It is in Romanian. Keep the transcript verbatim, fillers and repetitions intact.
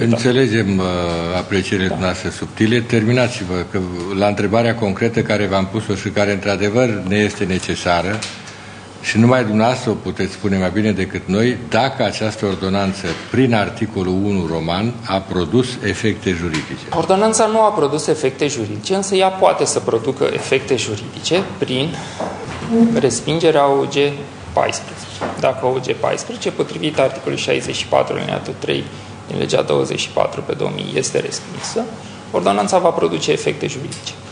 responsabilitate. Înțelegem uh, aprecierile da. noastre subtile. Terminați-vă, că la întrebarea concretă care v-am pus-o și care într-adevăr ne este necesară, și numai dumneavoastră o puteți spune mai bine decât noi, dacă această ordonanță, prin articolul unu roman, a produs efecte juridice. Ordonanța nu a produs efecte juridice, însă ea poate să producă efecte juridice prin respingerea O G paisprezece. Dacă O G paisprezece, potrivit articolului șaizeci și patru alineatul trei din legea douăzeci și patru pe două mii, este respinsă, ordonanța va produce efecte juridice.